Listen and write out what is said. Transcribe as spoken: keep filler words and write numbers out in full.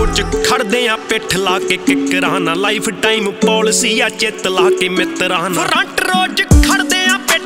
ਰੋਜ਼ ਖੜਦੇ ਆ ਪਿੱਠ ਲਾ ਕੇ ਕਿਕਰਾਂ ਨਾ ਲਾਈਫ ਟਾਈਮ ਪਾਲਿਸੀ ਆ ਚਿੱਤ ਲਾ ਕੇ ਮਿੱਤਰਾਂ ਨਾਲ ਫਰੰਟ ਰੋਜ਼